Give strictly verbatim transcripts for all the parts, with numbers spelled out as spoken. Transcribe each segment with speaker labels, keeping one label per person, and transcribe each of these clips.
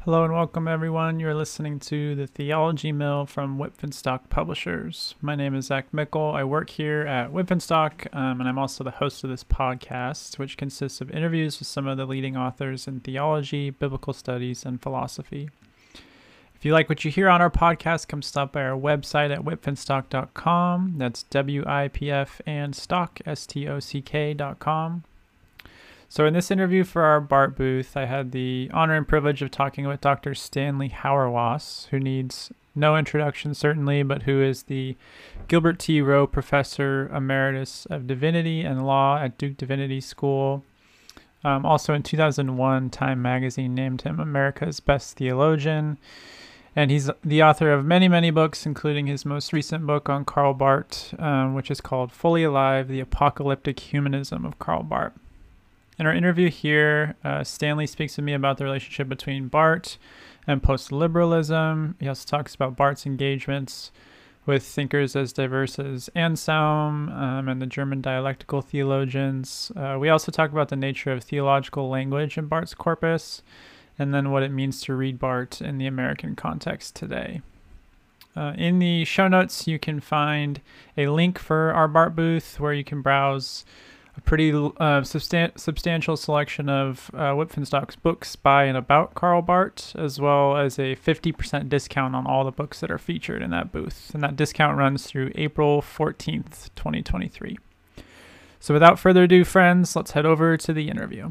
Speaker 1: Hello and welcome, everyone. You're listening to the Theology Mill from Whitfinstock Publishers. My name is Zach Mickle. I work here at Whitfinstock, um, and I'm also the host of this podcast, which consists of interviews with some of the leading authors in theology, biblical studies, and philosophy. If you like what you hear on our podcast, come stop by our website at whitfinstock dot com. That's W I P F and stock, S T O C K dot com. So in this interview for our BART booth, I had the honor and privilege of talking with Doctor Stanley Hauerwas, who needs no introduction certainly, but who is the Gilbert T. Rowe Professor Emeritus of Divinity and Law at Duke Divinity School. Um, also in two thousand one, Time magazine named him America's Best Theologian. And he's the author of many, many books, including his most recent book on Karl Barth, um, which is called Fully Alive, The Apocalyptic Humanism of Karl Barth. In our interview here, uh, Stanley speaks with me about the relationship between Barth and post-liberalism. He also talks about Barth's engagements with thinkers as diverse as Anselm um, and the German dialectical theologians. Uh, we also talk about the nature of theological language in Barth's corpus, and then what it means to read Barth in the American context today. Uh, in the show notes, you can find a link for our BART booth where you can browse a pretty uh, substan- substantial selection of uh, Whitfinstock's books by and about Karl Barth, as well as a fifty percent discount on all the books that are featured in that booth. And that discount runs through April fourteenth, twenty twenty-three. So without further ado, friends, let's head over to the interview.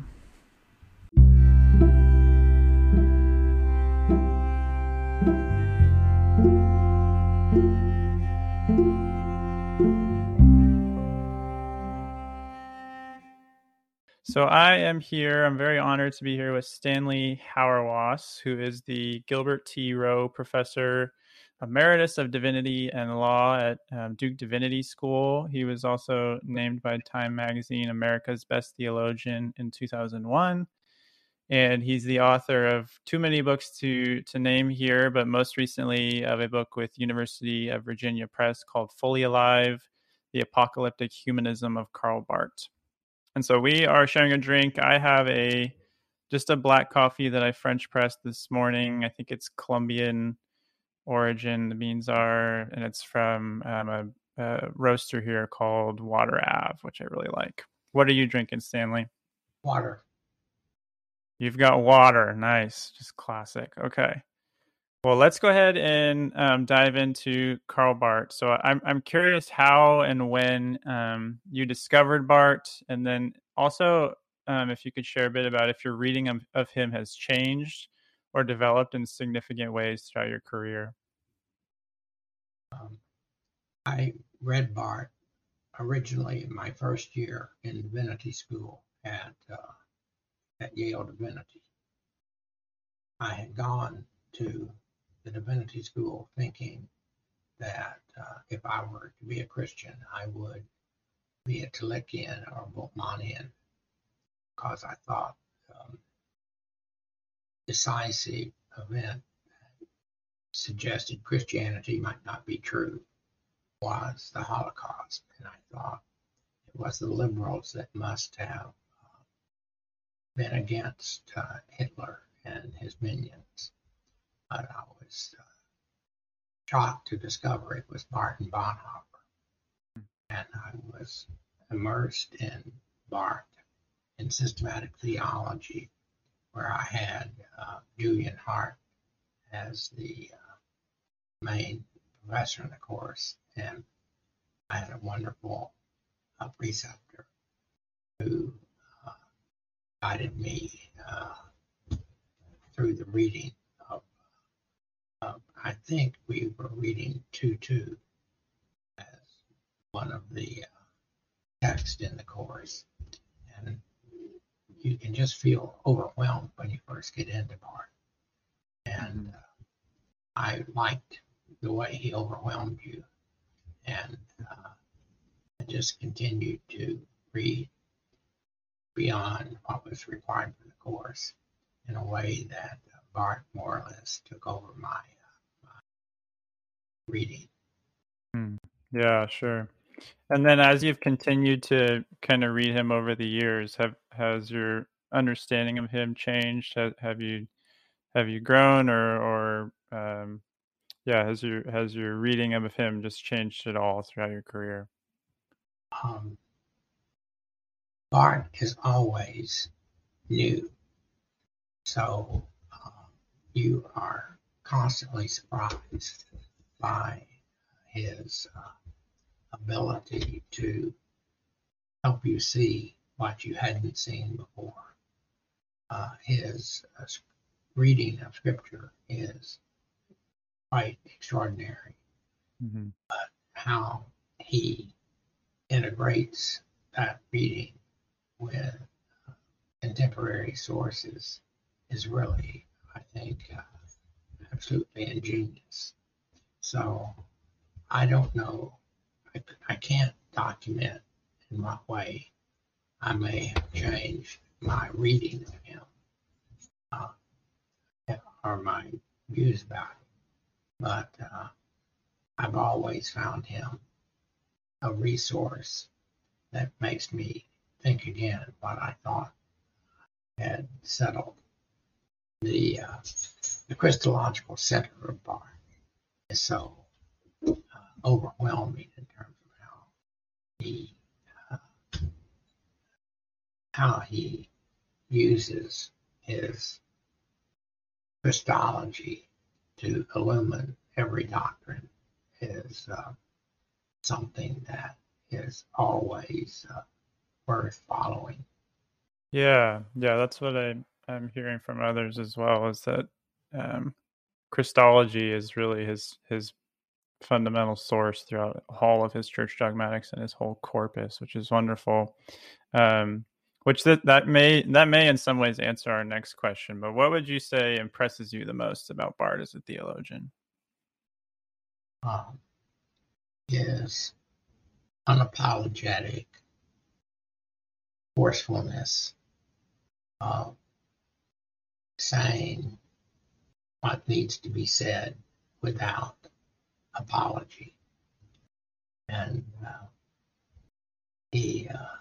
Speaker 1: So I am here. I'm very honored to be here with Stanley Hauerwas, who is the Gilbert T. Rowe Professor Emeritus of Divinity and Law at um, Duke Divinity School. He was also named by Time magazine America's Best Theologian in two thousand one. And he's the author of too many books to, to name here, but most recently of a book with University of Virginia Press called Fully Alive, The Apocalyptic Humanism of Karl Barth. And so we are sharing a drink. I have a just a black coffee that I French pressed this morning. I think it's Colombian origin. The beans are, and it's from um, a, a roaster here called Water Ave, which I really like. What are you drinking, Stanley?
Speaker 2: Water.
Speaker 1: You've got water. Nice. Just classic. Okay. Well, let's go ahead and um, dive into Karl Barth. So I'm I'm curious how and when um, you discovered Barth, and then also um, if you could share a bit about if your reading of, of him has changed or developed in significant ways throughout your career.
Speaker 2: Um, I read Barth originally in my first year in Divinity School at uh, at Yale Divinity. I had gone to the Divinity School thinking that uh, if I were to be a Christian, I would be a Tillichian or Bultmannian, because I thought um, decisive event that suggested Christianity might not be true was the Holocaust. And I thought it was the liberals that must have uh, been against uh, Hitler and his minions. But I was uh, shocked to discover it was Martin Bonhoeffer. And I was immersed in Barth in systematic theology, where I had uh, Julian Hart as the uh, main professor in the course. And I had a wonderful uh, preceptor who uh, guided me uh, through the reading of, uh, I think we were reading Tutu as one of the uh, texts in the course. And you can just feel overwhelmed when you first get into Barth. And uh, I liked the way he overwhelmed you. And uh, I just continued to read beyond what was required for the course in a way that uh, Barth more or less took over my, uh, my reading.
Speaker 1: Hmm. Yeah, sure. And then as you've continued to kind of read him over the years, have has your understanding of him changed? Have, have you have you grown, or or um, yeah, has your has your reading of him just changed at all throughout your career?
Speaker 2: Um, Bart is always new, so uh, you are constantly surprised by his uh, ability to help you see what you hadn't seen before. Uh, his uh, reading of scripture is quite extraordinary.
Speaker 1: Mm-hmm.
Speaker 2: But how he integrates that reading with uh, contemporary sources is really, I think, uh, absolutely ingenious. So I don't know, I, I can't document in what way I may have changed my reading of him uh, or my views about him, but uh, I've always found him a resource that makes me think again what I thought had settled. The uh, the Christological center of Bart is so uh, overwhelming in terms of how he uh, how he uses his Christology to illumine every doctrine is uh, something that is always uh, worth following.
Speaker 1: Yeah, yeah, that's what I I'm hearing from others as well. Is that um, Christology is really his his fundamental source throughout all of his church dogmatics and his whole corpus, which is wonderful. Um, which that that may that may in some ways answer our next question. But what would you say impresses you the most about Bart as a theologian?
Speaker 2: Um, his unapologetic forcefulness of saying what needs to be said without apology. And uh, he, uh,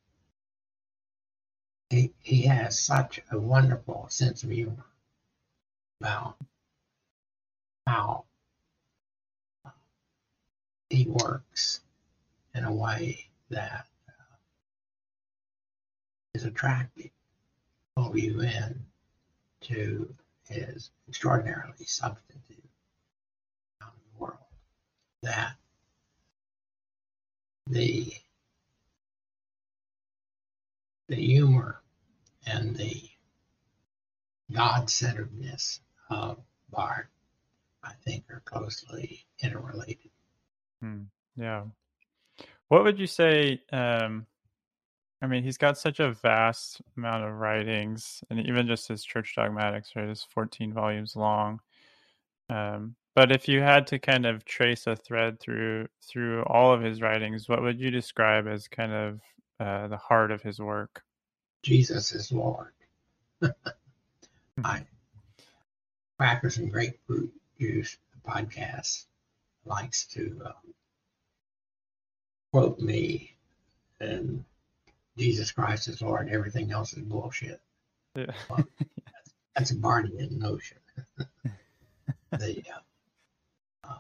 Speaker 2: he he has such a wonderful sense of humor about how uh, he works in a way that uh, is attractive, pull you in to his extraordinarily substantive account of the world. That the the humor and the God-centeredness of Bart, I think, are closely interrelated.
Speaker 1: Hmm. Yeah. What would you say? Um, I mean, he's got such a vast amount of writings, and even just his church dogmatics, right, is fourteen volumes long. Um, but if you had to kind of trace a thread through through all of his writings, what would you describe as kind of uh, the heart of his work?
Speaker 2: Jesus is Lord.
Speaker 1: Mhm.
Speaker 2: I Crackers and Grapefruit Juice podcast likes to um, quote me and Jesus Christ is Lord. Everything else is bullshit.
Speaker 1: Yeah.
Speaker 2: Well, that's, that's a Bardian notion. the uh, uh,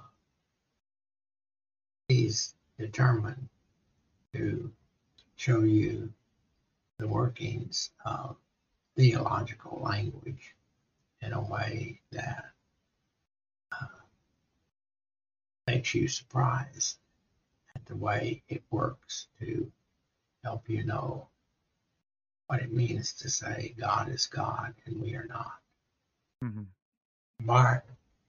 Speaker 2: he's determined to show you the workings of theological language in a way that uh, makes you surprised at the way it works to help you know what it means to say God is God and we are not.
Speaker 1: Mhm.
Speaker 2: Bart,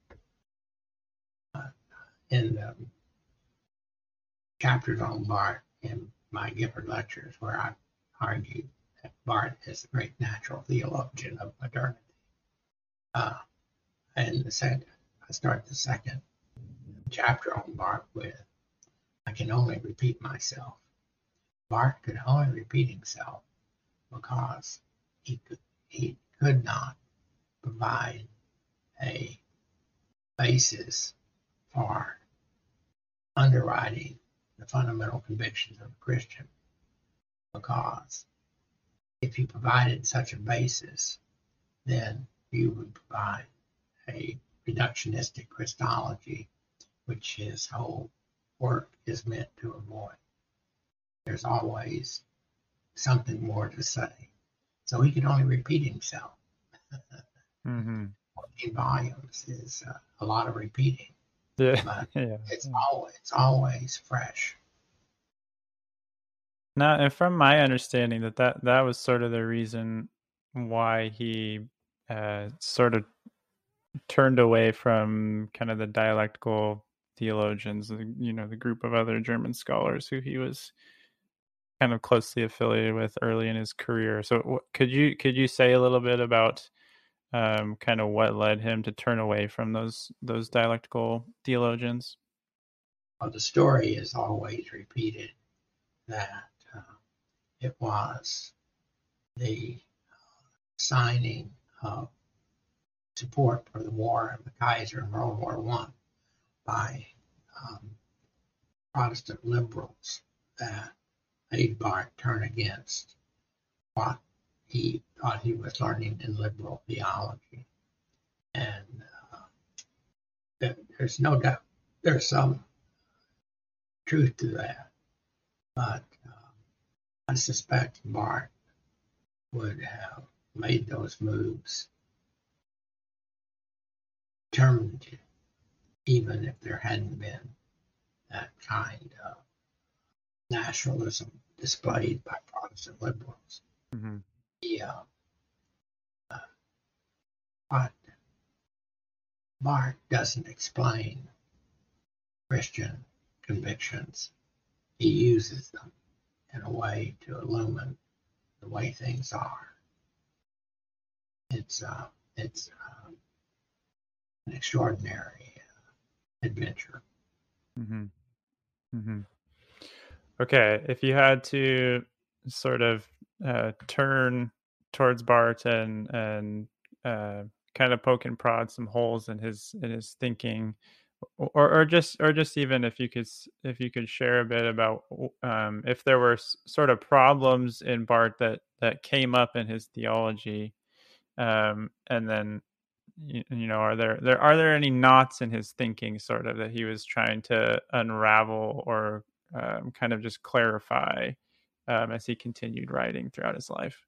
Speaker 2: uh, in the chapters on Bart in my Gifford lectures, where I argued that Bart is the great natural theologian of modernity. Uh, and the second, I start the second chapter on Bart with, I can only repeat myself. Bart could only repeat himself because he could, he could not provide a basis for underwriting the fundamental convictions of a Christian. Because if he provided such a basis, then you would provide a reductionistic Christology, which his whole work is meant to avoid. There's always something more to say. So he could only repeat himself.
Speaker 1: Mm-hmm.
Speaker 2: fourteen volumes is uh, a lot of repeating,
Speaker 1: Yeah.
Speaker 2: but
Speaker 1: Yeah.
Speaker 2: it's always, it's always fresh.
Speaker 1: Now, and from my understanding, that that, that was sort of the reason why he uh, sort of turned away from kind of the dialectical theologians, you know, the group of other German scholars who he was kind of closely affiliated with early in his career. So, could you could you say a little bit about um, kind of what led him to turn away from those those dialectical theologians?
Speaker 2: Well, the story is always repeated that uh, it was the signing of support for the war of the Kaiser in World War One by um, Protestant liberals that made Barth turn against what he thought he was learning in liberal theology. And uh, there's no doubt, there's some truth to that. But um, I suspect Barth would have made those moves determined, even if there hadn't been that kind of nationalism displayed by Protestant liberals.
Speaker 1: Mm-hmm.
Speaker 2: Yeah. Uh, but Barth doesn't explain Christian convictions. He uses them in a way to illumine the way things are. It's uh, it's um, an extraordinary uh, adventure.
Speaker 1: Mm-hmm. Mm-hmm. Okay, if you had to sort of uh, turn towards Barth and and uh, kind of poke and prod some holes in his in his thinking, or or just or just even if you could if you could share a bit about um, if there were s- sort of problems in Barth that that came up in his theology, um, and then you, you know are there there are there any knots in his thinking sort of that he was trying to unravel or um, kind of just clarify um, as he continued writing throughout his life?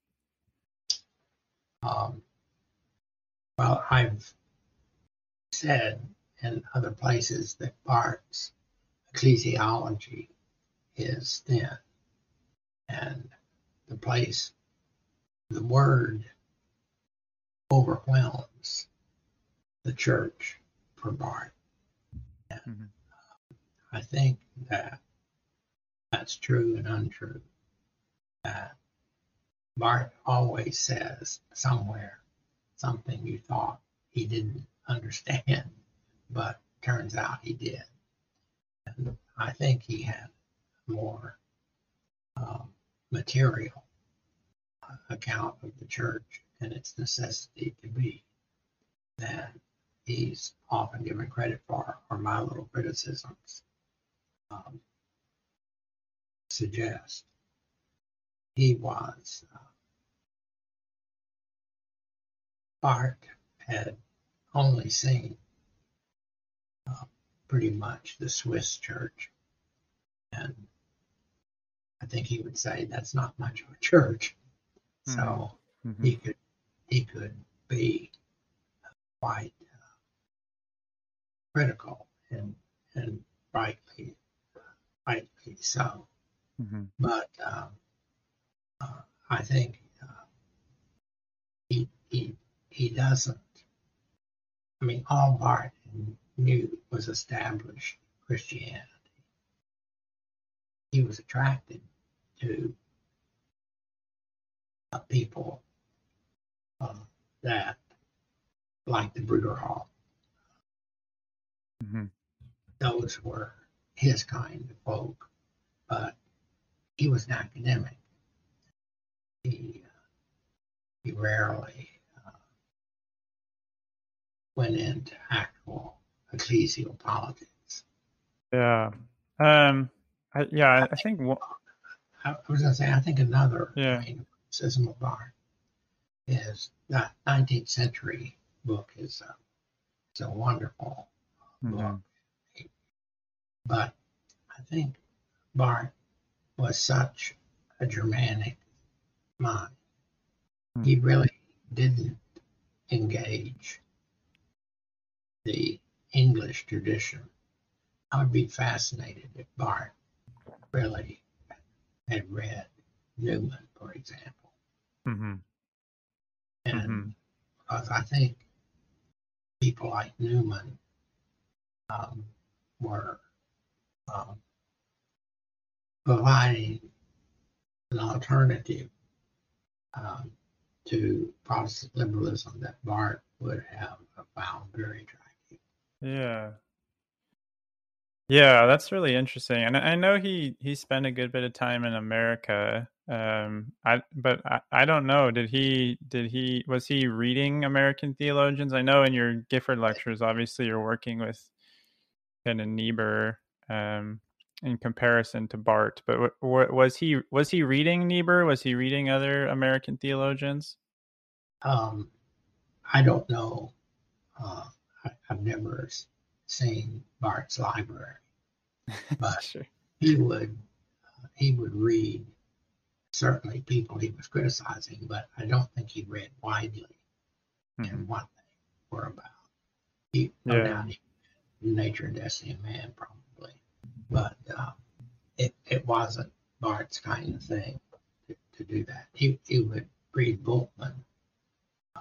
Speaker 2: Um, well, I've said in other places that Barth's ecclesiology is thin, and the place, the word overwhelms the church for Barth. And
Speaker 1: Mm-hmm.
Speaker 2: I think that that's true and untrue. That Barth always says somewhere something you thought he didn't understand, but turns out he did. And I think he had more um, material account of the church and its necessity to be than he's often given credit for, or my little criticisms um, suggest. He was, uh, Barth had only seen uh, pretty much the Swiss church, and I think he would say that's not much of a church. So
Speaker 1: Mm-hmm.
Speaker 2: he could he could be quite uh, critical and and rightly rightly so.
Speaker 1: Mm-hmm.
Speaker 2: But um, uh, I think uh, he he he doesn't. I mean, all Barth knew was established Christianity. He was attracted to uh, people uh, that, like the Bruderhall,
Speaker 1: Mm-hmm.
Speaker 2: those were his kind of folk. But he was an academic. He uh, he rarely uh, went into actual ecclesial politics.
Speaker 1: Yeah. Um. I, yeah.
Speaker 2: I
Speaker 1: I, I
Speaker 2: think
Speaker 1: think.
Speaker 2: I was going to say I think another
Speaker 1: Yeah.
Speaker 2: kind of criticism of Barth his the nineteenth century book is a, it's a wonderful book.
Speaker 1: Mm-hmm.
Speaker 2: But I think Barth was such a Germanic mind. He really didn't engage the English tradition. I would be fascinated if Barth really had read Newman, for example.
Speaker 1: Mm-hmm.
Speaker 2: And
Speaker 1: Mm-hmm.
Speaker 2: because I think people like Newman um, were um, providing an alternative um, to Protestant liberalism that Barth would have found very attractive.
Speaker 1: Yeah. Yeah, that's really interesting. And I I know he he spent a good bit of time in America. Um I but I, I don't know. Did he did he was he reading American theologians? I know in your Gifford lectures obviously you're working with kind of Niebuhr um in comparison to Barth, but w- w- was he was he reading Niebuhr? Was he reading other American theologians?
Speaker 2: Um, I don't know. Uh, I, I've never seen Barth's library, but
Speaker 1: Sure.
Speaker 2: he would he would read certainly people he was criticizing, but I don't think he read widely
Speaker 1: Hmm.
Speaker 2: in what they were about. He, no
Speaker 1: Yeah.
Speaker 2: doubt, he, Nature and Destiny of Man, probably, but uh, it it wasn't Barth's kind of thing to, to do that. He he would read Bultmann, uh,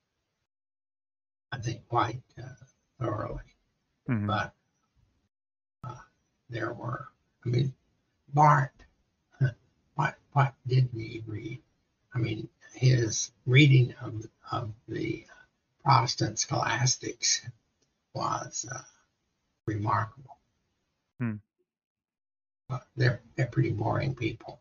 Speaker 2: I think, quite uh, thoroughly,
Speaker 1: Hmm.
Speaker 2: but uh, there were, I mean, Barth, what what didn't he read? I mean, his reading of of the Protestant scholastics was uh, remarkable.
Speaker 1: Hmm.
Speaker 2: But they're they're pretty boring people.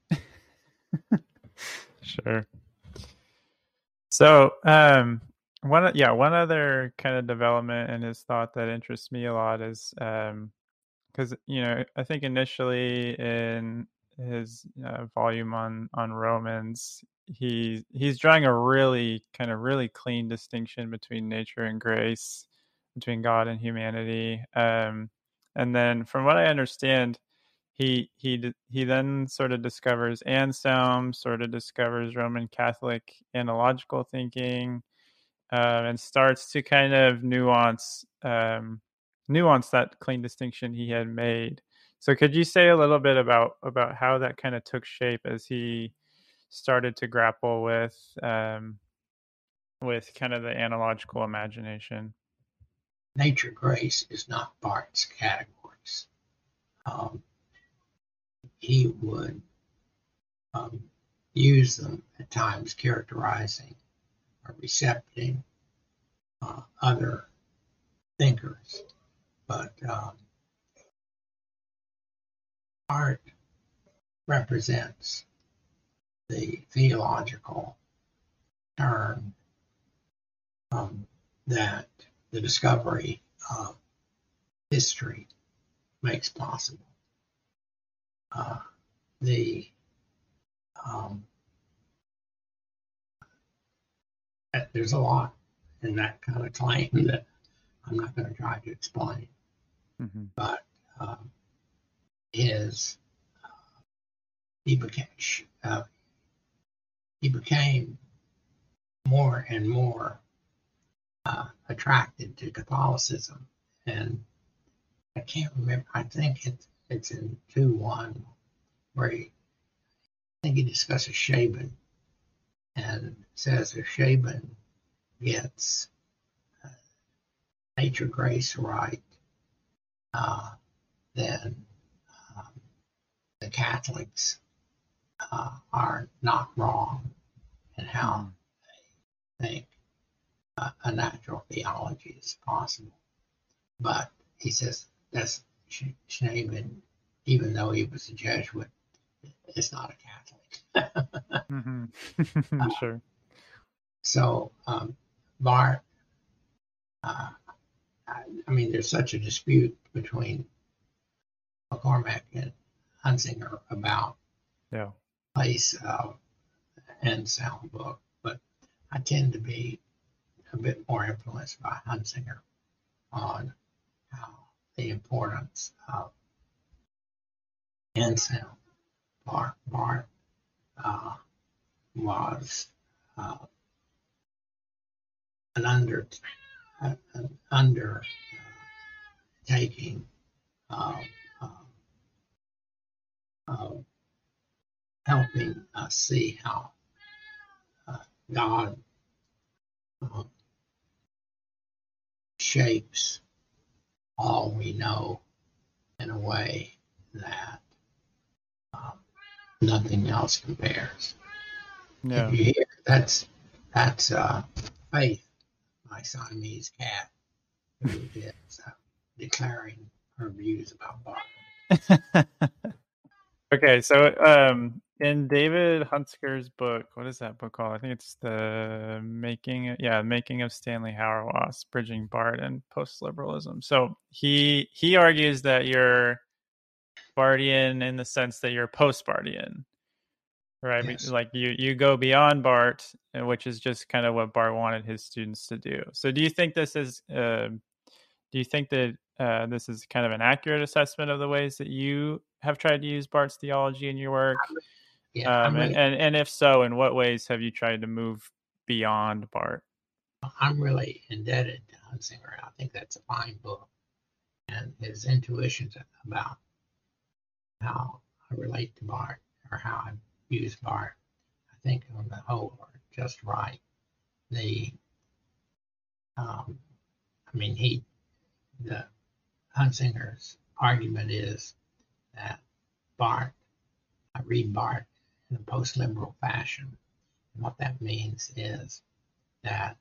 Speaker 1: Sure. So, um, one, yeah, one other kind of development in his thought that interests me a lot is, um, because you know, I think initially in his uh, volume on on Romans, he he's drawing a really kind of really clean distinction between nature and grace, between God and humanity. Um, and then, from what I understand, he he he then sort of discovers Anselm, sort of discovers Roman Catholic analogical thinking, um, and starts to kind of nuance um, nuance that clean distinction he had made. So, could you say a little bit about about how that kind of took shape as he started to grapple with um, with kind of the analogical imagination?
Speaker 2: Nature grace is not Barth's categories. Um, he would um, use them at times characterizing or recepting uh, other thinkers, but um, art represents the theological turn um, that the discovery of history makes possible. Uh, the um, there's a lot in that kind of claim that I'm not going to try to explain,
Speaker 1: Mm-hmm.
Speaker 2: but um, is he became uh, he became more and more uh, attracted to Catholicism, and I can't remember. I think it's it's in two one where he, I think he discusses Shaban and says if Shaban gets uh, nature grace right, uh, then um, the Catholics uh, are not wrong in how
Speaker 1: Mm-hmm.
Speaker 2: they think uh, a natural theology is possible. But he says that's Shaban, even though he was a Jesuit, is not a Catholic.
Speaker 1: Mm-hmm.
Speaker 2: uh,
Speaker 1: Sure.
Speaker 2: so um, Barth, uh, I, I mean, there's such a dispute between McCormack and Hunsinger about
Speaker 1: Yeah.
Speaker 2: place of Anselm book, but I tend to be a bit more influenced by Hunsinger on how the importance of Anselm Barth, Barth uh, was uh, an under uh, an undertaking of, uh, of helping us see how uh, God uh, shapes all we know in a way that uh, nothing else compares.
Speaker 1: Yeah.
Speaker 2: If you hear that's that's uh, Faith, my Siamese cat, who is uh, declaring her views about Barth.
Speaker 1: Okay, so um, in David Huntsker's book, what is that book called? I think it's the making, yeah, making of Stanley Hauerwas, bridging Barth and post-liberalism. So he he argues that you're Barthian in the sense that you're post-Barthian, right?
Speaker 2: Yes.
Speaker 1: Like you you go beyond Barth, which is just kind of what Barth wanted his students to do. So do you think this is uh, do you think that uh, this is kind of an accurate assessment of the ways that you have tried to use Barth's theology in your work?
Speaker 2: Yeah,
Speaker 1: Um,
Speaker 2: I'm
Speaker 1: and,
Speaker 2: really,
Speaker 1: and, and if so, in what ways have you tried to move beyond Barth?
Speaker 2: I'm really indebted to Hunsinger. I think that's a fine book, and his intuitions about how I relate to Barth or how I use Barth, I think on the whole are just right. The, um, I mean, he, the Hunsinger's argument is that Barth, I read Barth in a post-liberal fashion. And what that means is that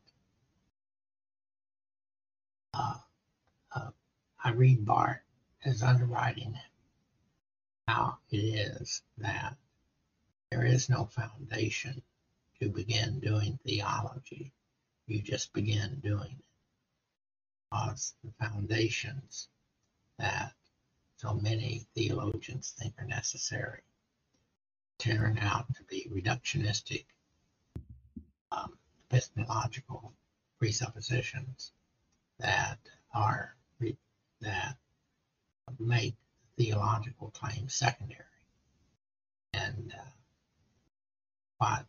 Speaker 2: uh, uh, I read Barth as underwriting how it is that there is no foundation to begin doing theology. You just begin doing it. Because the foundations that so many theologians think are necessary turn out to be reductionistic um, epistemological presuppositions that are that make theological claims secondary. And uh, what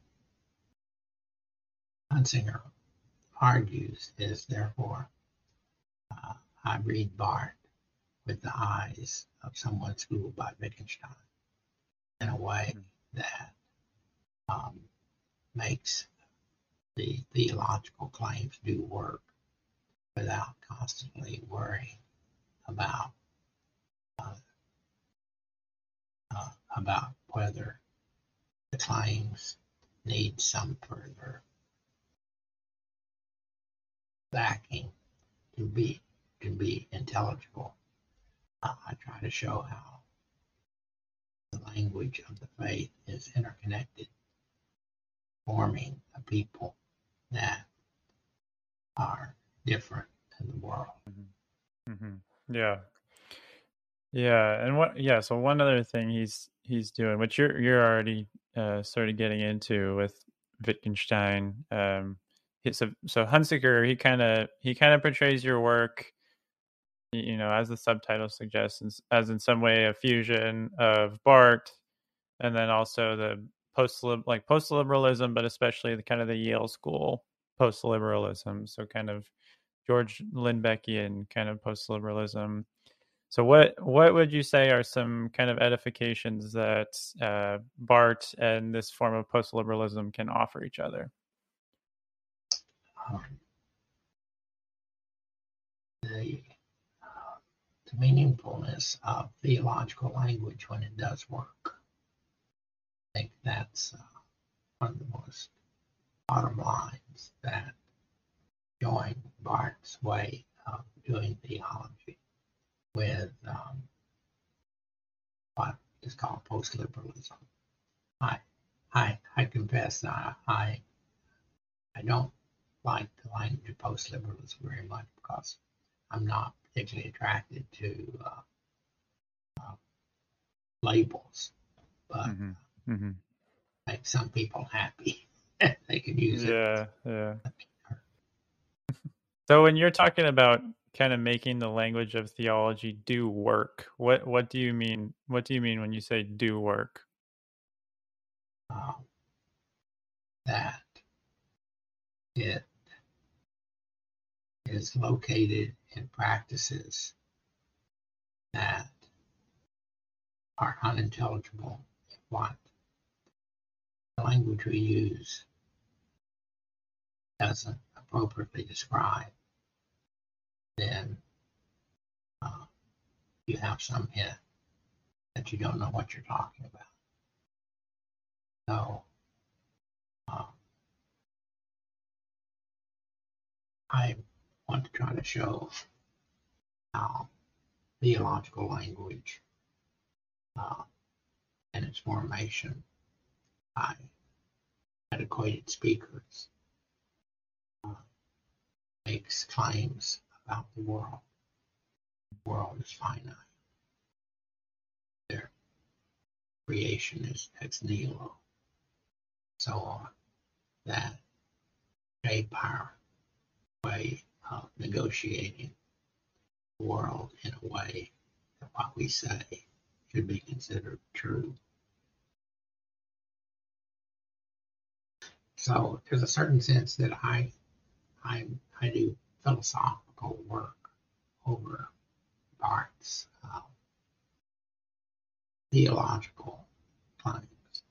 Speaker 2: Hunsinger argues is therefore uh, I read Barth with the eyes of someone schooled by Wittgenstein in a way that um, makes the theological claims do work without constantly worrying about uh, uh, about whether the claims need some further backing to be to be intelligible. Uh, I try to show how the language of the faith is interconnected, forming a people that are different in the world.
Speaker 1: Mm-hmm. Mm-hmm. Yeah, yeah, and what? Yeah, so one other thing he's he's doing, which you're you're already uh, sort of getting into with Wittgenstein. Um, he, so so Hunsiker, he kind of he kind of portrays your work, you know, as the subtitle suggests, as in some way a fusion of Barth and then also the post like post liberalism, but especially the kind of the Yale School post liberalism. So kind of George Lindbeckian kind of post liberalism. So what what would you say are some kind of edifications that uh, Barth and this form of post liberalism can offer each other?
Speaker 2: Um, the, uh, the meaningfulness of theological language when it does work. I think that's uh, one of the most bottom lines that join Barth's way of doing theology with um, what is called post-liberalism. I, I, I confess that I, I don't like the language of post-liberalism very much because I'm not particularly attracted to uh, uh, labels, but
Speaker 1: Mm-hmm. Mm-hmm.
Speaker 2: make some people happy. they can use it.
Speaker 1: Yeah, yeah. So when you're talking about kind of making the language of theology do work, what what do you mean? What do you mean when you say do work?
Speaker 2: Uh, that it is located in practices that are unintelligible if what the language we use doesn't appropriately describe, then uh, you have some hint that you don't know what you're talking about. So uh, I want to try to show how theological language uh, and its formation by adequate speakers uh, makes claims about the world. The world is finite. Their creation is ex nihilo, so on. That shape our way of negotiating the world in a way that what we say should be considered true. So there's a certain sense that I I I do philosophical work over Barth's uh, theological claims.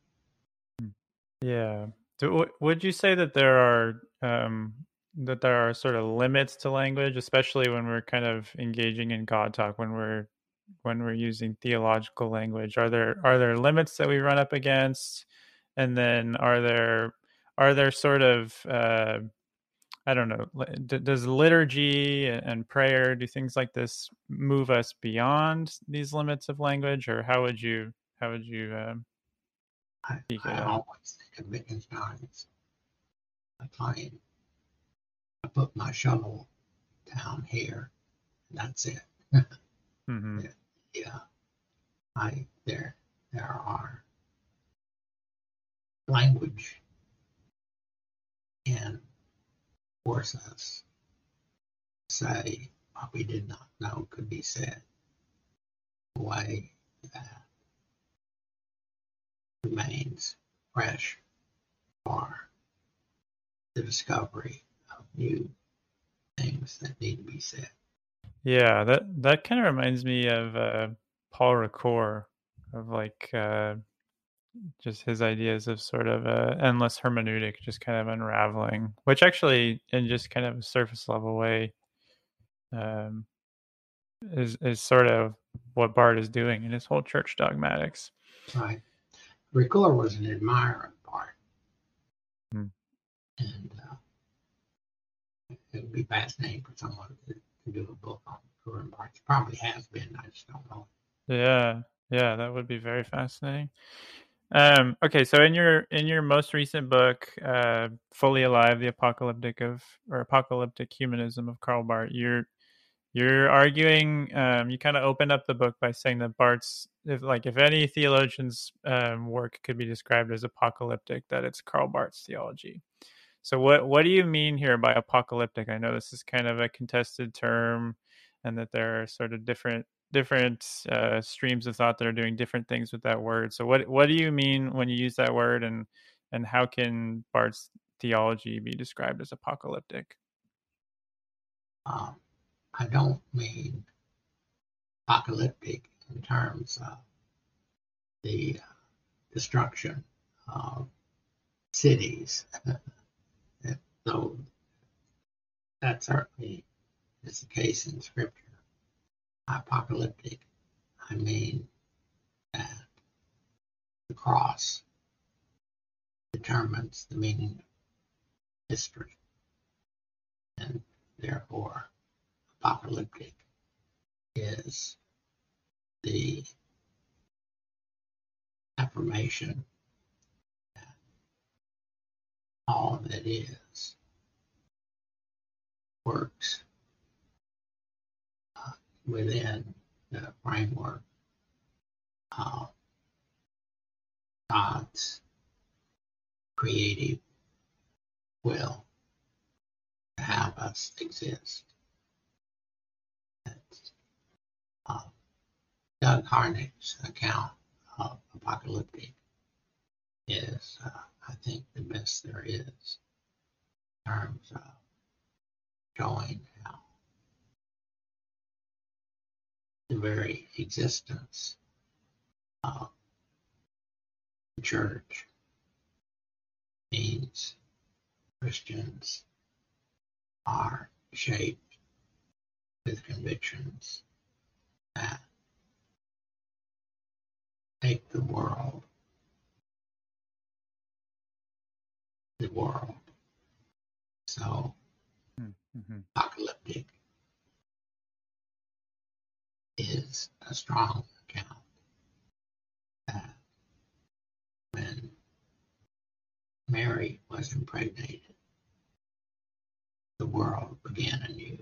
Speaker 1: Yeah. So w- would you say that there are um, that there are sort of limits to language, especially when we're kind of engaging in God talk, when we're when we're using theological language? Are there are there limits that we run up against? And then are there are there sort of uh, I don't know, li- d- does liturgy a- and prayer, do things like this move us beyond these limits of language, or how would you how would you um,
Speaker 2: I,
Speaker 1: speak of
Speaker 2: I
Speaker 1: that?
Speaker 2: always think of Wittgenstein's claim. I put my shovel down here, and that's it.
Speaker 1: Hmm.
Speaker 2: Yeah, I there there are language can force us to say what we did not know could be said in a way that remains fresh for the discovery of new things that need to be said.
Speaker 1: Yeah, that that kind of reminds me of uh, Paul Ricoeur, of like uh, just his ideas of sort of a endless hermeneutic, just kind of unraveling, which actually, in just kind of a surface level way, um, is is sort of what Barth is doing in his whole church dogmatics.
Speaker 2: Right. Ricoeur was an admirer of Barth,
Speaker 1: Hmm.
Speaker 2: and uh, it would be fascinating for someone to, to do a book on Ricoeur and Barth. It probably has been, I just don't know.
Speaker 1: Yeah, yeah, that would be very fascinating. Um, okay, so in your in your most recent book, uh, "Fully Alive: The Apocalyptic of or Apocalyptic Humanism of Karl Barth," you're you're arguing. Um, you kind of opened up the book by saying that Barth's, if like if any theologian's um, work could be described as apocalyptic, that it's Karl Barth's theology. So what what do you mean here by apocalyptic? I know this is kind of a contested term, and that there are sort of different different uh, streams of thought that are doing different things with that word. So what what do you mean when you use that word, and and how can Barth's theology be described as apocalyptic?
Speaker 2: Um, I don't mean apocalyptic in terms of the uh, destruction of cities, though that certainly is the case in Scripture. Apocalyptic, I mean that the cross determines the meaning of history, and therefore apocalyptic is the affirmation that all that is works uh, within the framework of God's creative will to have us exist. That's, uh, Doug Harnick's account of apocalyptic is, uh, I think, the best there is in terms of showing how the very existence of the church means Christians are shaped with convictions that take the world, the world. So
Speaker 1: Mm-hmm.
Speaker 2: apocalyptic is a strong account that when Mary was impregnated, the world began anew.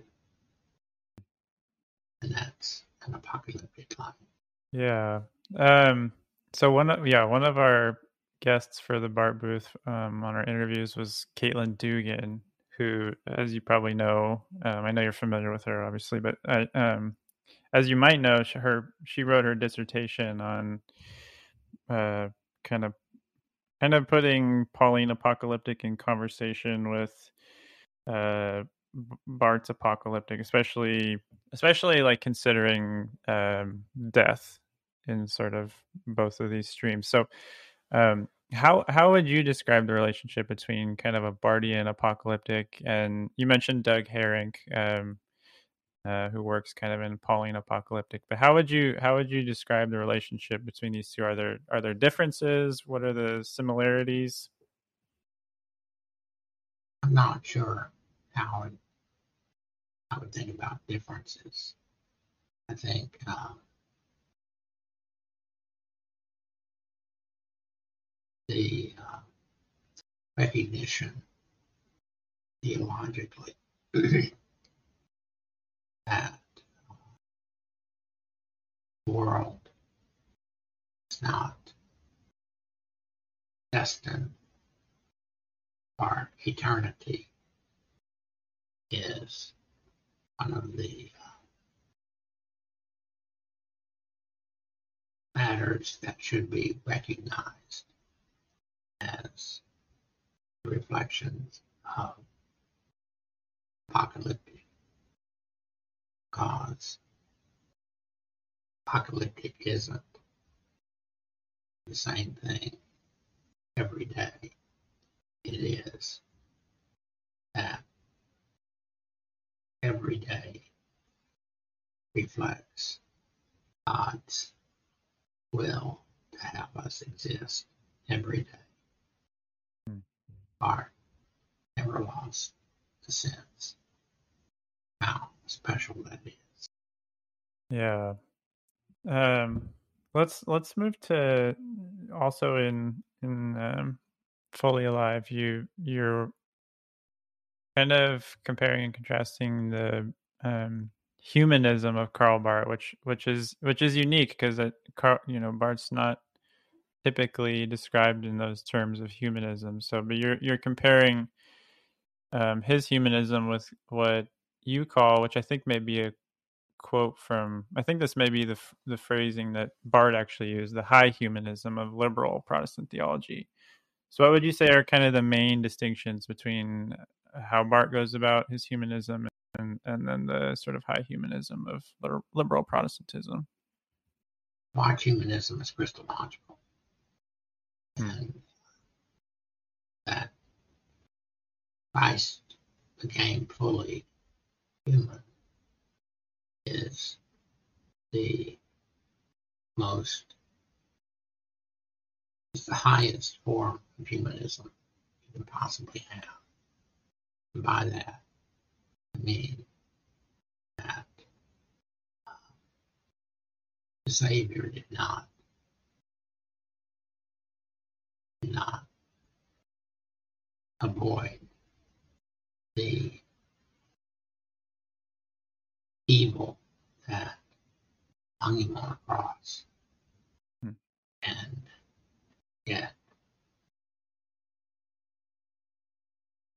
Speaker 2: And that's an apocalyptic line.
Speaker 1: Yeah. Um, so one of yeah, one of our guests for the Bart booth um, on our interviews was Caitlin Dugan, who, as you probably know, um, I know you're familiar with her, obviously, but I, um, as you might know, she, her she wrote her dissertation on uh, kind of kind of putting Pauline apocalyptic in conversation with uh, Bart's apocalyptic, especially especially like considering um, death in sort of both of these streams. So, um, how how would you describe the relationship between kind of a Bartian apocalyptic and you mentioned Doug Herink, um, uh, who works kind of in Pauline apocalyptic, but how would you how would you describe the relationship between these two? Are there are there differences? What are the similarities?
Speaker 2: I'm not sure how I, I would think about differences. I think uh, the uh, recognition theologically that the world is not destined for eternity is one of the uh, matters that should be recognized as reflections of apocalyptic cause. Apocalyptic isn't the same thing every day. It is that every day reflects God's will to have us exist every day.
Speaker 1: Hmm.
Speaker 2: Our never lost the sense how special that is.
Speaker 1: Yeah. Um, let's let's move to also in in um, Fully Alive. You you're kind of comparing and contrasting the um, humanism of Karl Barth, which which is which is unique because Karl, you know, Barth's not typically described in those terms of humanism. So, but you're you're comparing um, his humanism with what you call, which I think may be a quote from, I think this may be the the phrasing that Barth actually used, the high humanism of liberal Protestant theology. So what would you say are kind of the main distinctions between how Barth goes about his humanism and, and then the sort of high humanism of liberal Protestantism?
Speaker 2: Our humanism is Christological,
Speaker 1: Hmm.
Speaker 2: and that Christ became fully human is the most, is the highest form of humanism you can possibly have. And by that, I mean that uh, the Savior did not, did not avoid the evil that hung him on a cross,
Speaker 1: Hmm.
Speaker 2: and yet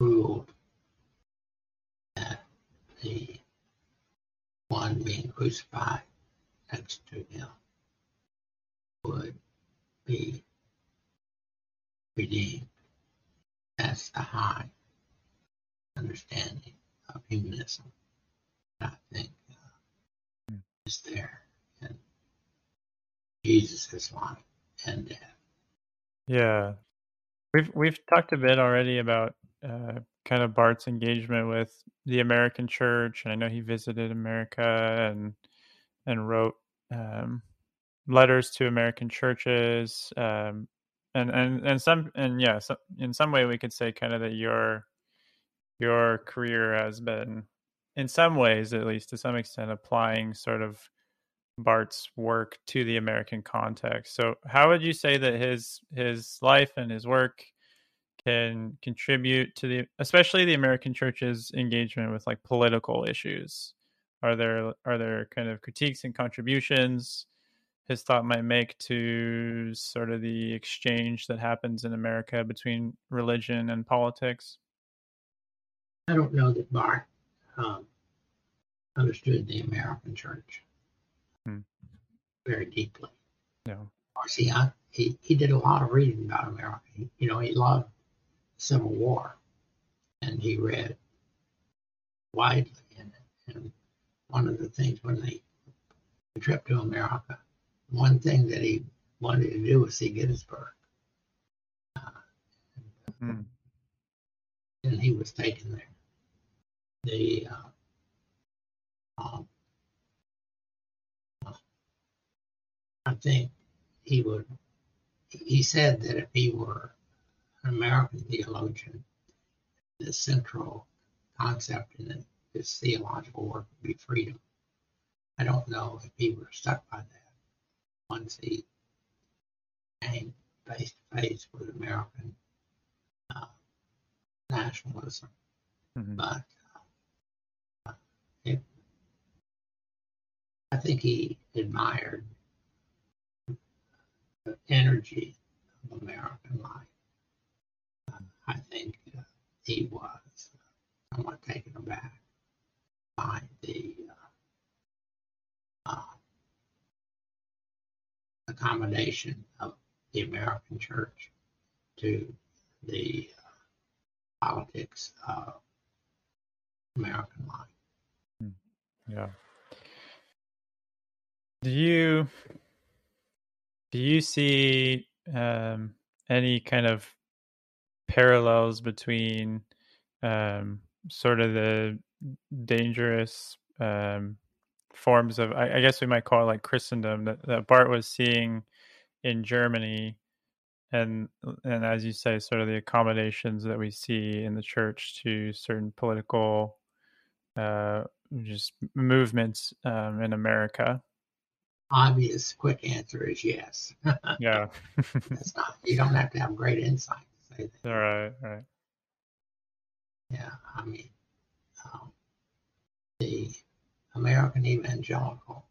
Speaker 2: ruled that the one being crucified next to him would be redeemed. That's the high understanding of humanism that I think uh, is there in Jesus' life and death.
Speaker 1: Yeah. We've we've talked a bit already about uh, kind of Bart's engagement with the American church, and I know he visited America and and wrote um, letters to American churches, um, and and and some and yeah, so in some way we could say kind of that your your career has been, in some ways at least to some extent, applying sort of Bart's work to the American context. So, how would you say that his his life and his work can contribute to the, especially the American church's engagement with like political issues? Are there are there kind of critiques and contributions his thought might make to sort of the exchange that happens in America between religion and politics?
Speaker 2: I don't know that Bart um, understood the American church
Speaker 1: Hmm.
Speaker 2: very deeply.
Speaker 1: Yeah.
Speaker 2: Of course, he, he, he did a lot of reading about America. He, you know, he loved the Civil War, and he read widely in it. And one of the things when they the trip to America, one thing that he wanted to do was see Gettysburg. Uh,
Speaker 1: Hmm.
Speaker 2: and he was taken there. The uh, um, I think he would. He said that if he were an American theologian, the central concept in his theological work would be freedom. I don't know if he were stuck by that once he came face to face with American uh, nationalism.
Speaker 1: Mm-hmm.
Speaker 2: But uh, it, I think he admired the energy of American life. Uh, I think uh, he was somewhat taken aback by the uh, uh, accommodation of the American church to the uh, politics of American life.
Speaker 1: Yeah. Do you do you see um, any kind of parallels between um, sort of the dangerous um, forms of, I, I guess we might call it like Christendom, that, that Bart was seeing in Germany, and and as you say, sort of the accommodations that we see in the church to certain political uh, just movements um, in America?
Speaker 2: Obvious, quick answer is yes.
Speaker 1: Yeah.
Speaker 2: That's not. You don't have to have great insight to say that.
Speaker 1: All right. Right.
Speaker 2: Yeah, I mean, um, the American evangelical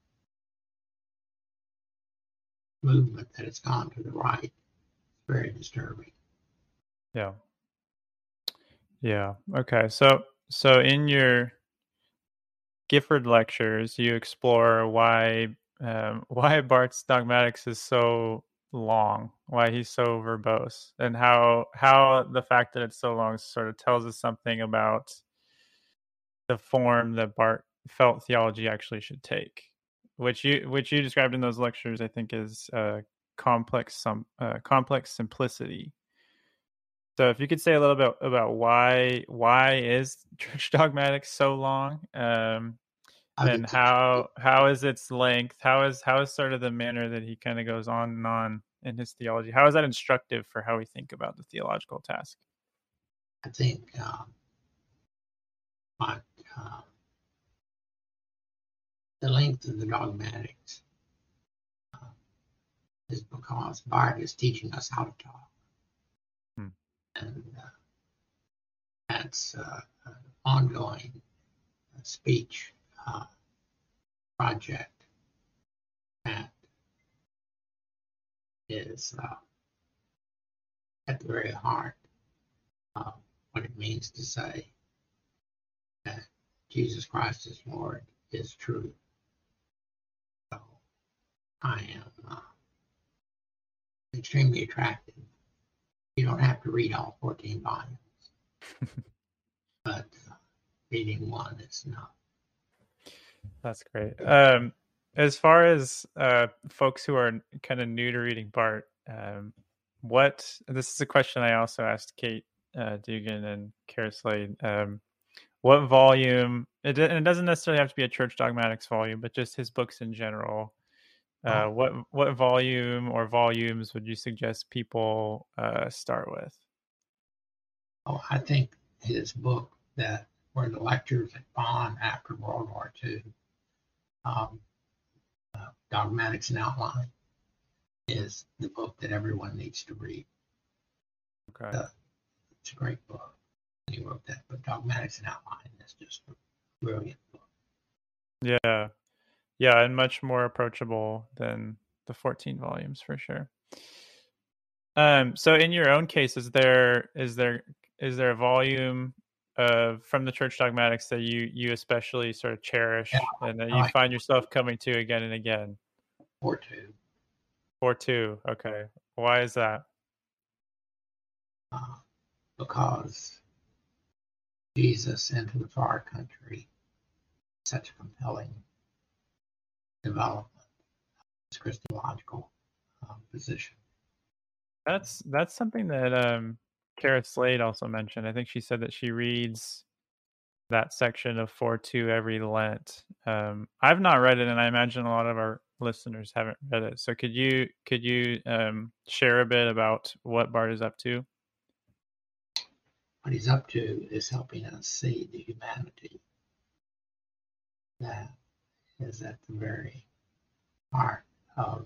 Speaker 2: movement that has gone to the right is very disturbing.
Speaker 1: Yeah. Yeah. Okay. So so in your Gifford lectures, you explore why um, why Bart's dogmatics is so long, why he's so verbose, and how how the fact that it's so long sort of tells us something about the form that Bart felt theology actually should take, which you which you described in those lectures, I think, is uh, complex some uh, complex simplicity. So if you could say a little bit about why why is church dogmatics so long, um,
Speaker 2: I
Speaker 1: and
Speaker 2: think it's,
Speaker 1: how how is its length? How is how is sort of the manner that he kind of goes on and on in his theology? How is that instructive for how we think about the theological task?
Speaker 2: I think, um, but uh, the length of the dogmatics uh, is because Bart is teaching us how to talk,
Speaker 1: Hmm.
Speaker 2: and uh, that's uh, an ongoing speech uh, project that is uh, at the very heart of what it means to say that Jesus Christ is Lord is true. So I am uh, extremely attracted. You don't have to read all fourteen volumes, but uh, reading one is enough.
Speaker 1: That's great. Um, as far as uh, folks who are kind of new to reading Barth, um, what this is a question I also asked Kate uh, Dugan and Kara Slade. Um, what volume? It, and it doesn't necessarily have to be a Church Dogmatics volume, but just his books in general. Uh,
Speaker 2: Oh,
Speaker 1: what what volume or volumes would you suggest people uh, start with?
Speaker 2: oh, I think his book that were the lectures at Bonn after World War Two, um, uh, Dogmatics and Outline, is the book that everyone needs to read.
Speaker 1: Okay.
Speaker 2: Uh, it's a great book. He wrote that, but Dogmatics and Outline is just a brilliant book.
Speaker 1: Yeah, yeah, and much more approachable than the fourteen volumes for sure. Um, so in your own case, is there is there is there a volume of from the Church Dogmatics that you you especially sort of cherish
Speaker 2: Yeah,
Speaker 1: and that
Speaker 2: I
Speaker 1: you
Speaker 2: like
Speaker 1: find yourself coming to again and again?
Speaker 2: War Two.
Speaker 1: Or two, okay. Why is that?
Speaker 2: Uh, because Jesus into the far country, such a compelling development, his Christological um, position.
Speaker 1: That's that's something that um Kara Slade also mentioned. I think she said that she reads that section of four two every Lent. Um, I've not read it, and I imagine a lot of our listeners haven't read it. So could you could you um, share a bit about what Barth is up to?
Speaker 2: What he's up to is helping us see the humanity that is at the very heart of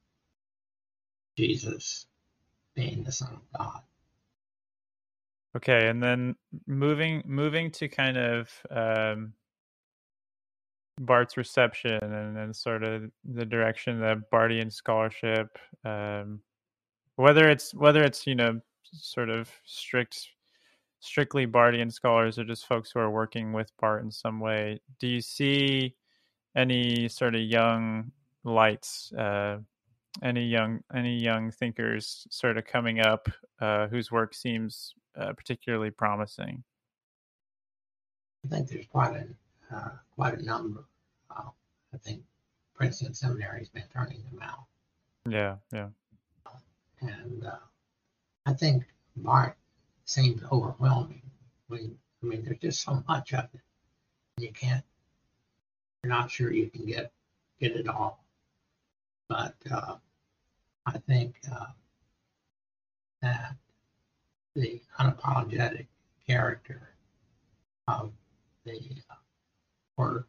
Speaker 2: Jesus being the Son of God.
Speaker 1: Okay, and then moving moving to kind of um, Barth's reception and then sort of the direction that Barthian scholarship, um, whether it's whether it's you know sort of strict strictly Barthian scholars or just folks who are working with Barth in some way. Do you see any sort of young lights, uh, any young any young thinkers sort of coming up uh, whose work seems uh, particularly promising?
Speaker 2: I think there's quite a uh, quite a number. Uh, I think Princeton Seminary has been turning them out,
Speaker 1: Yeah, yeah.
Speaker 2: and uh, I think Barth seems overwhelming. When I mean, there's just so much of it, you can't. You're not sure you can get get it all, but uh, I think uh, that the unapologetic character of the uh, work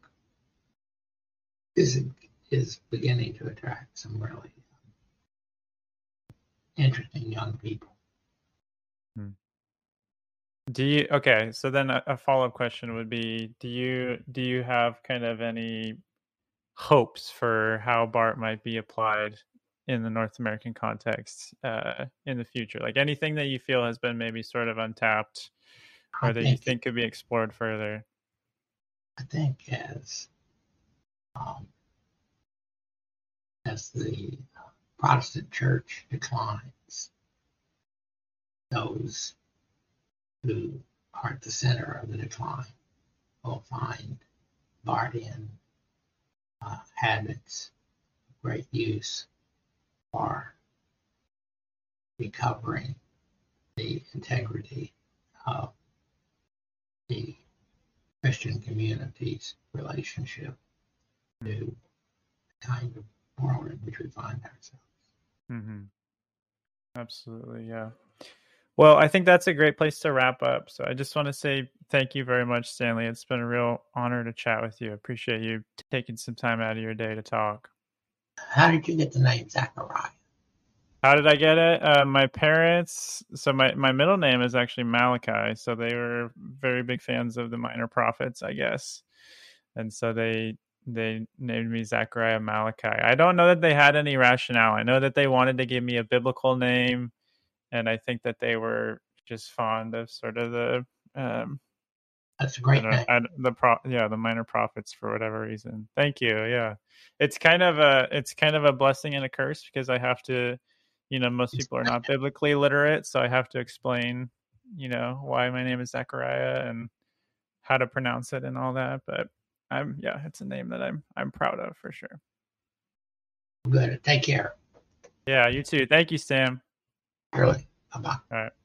Speaker 2: is is beginning to attract some really interesting young people.
Speaker 1: Hmm. Do you okay? So then a, a follow up question would be: Do you do you have kind of any hopes for how Barth might be applied in the North American context uh, in the future? Like anything that you feel has been maybe sort of untapped,
Speaker 2: I
Speaker 1: or that you
Speaker 2: think
Speaker 1: think could be explored further?
Speaker 2: I think as um, as the Protestant Church declines, those who are at the center of the decline will find Barthian uh, habits of great use for recovering the integrity of the Christian community's relationship to the kind of world in which we find ourselves.
Speaker 1: Mm-hmm. Absolutely, yeah. Well, I think that's a great place to wrap up. So I just want to say thank you very much, Stanley. It's been a real honor to chat with you. I appreciate you taking some time out of your day to talk.
Speaker 2: How did you get the name Zachariah?
Speaker 1: How did I get it? Uh, my parents. So my, my middle name is actually Malachi. So they were very big fans of the Minor Prophets, I guess, and so they they named me Zachariah Malachi. I don't know that they had any rationale. I know that they wanted to give me a biblical name, and I think that they were just fond of sort of the um,
Speaker 2: That's a great
Speaker 1: I
Speaker 2: name.
Speaker 1: don't, I, the pro, yeah, the minor prophets for whatever reason. Thank you. Yeah, it's kind of a it's kind of a blessing and a curse because I have to, you know, most people are not biblically literate, so I have to explain, you know, why my name is Zechariah and how to pronounce it and all that. But I'm yeah, it's a name that I'm I'm proud of for sure.
Speaker 2: Good. Take care.
Speaker 1: Yeah, you too. Thank you, Sam.
Speaker 2: Really. Bye bye.
Speaker 1: All right.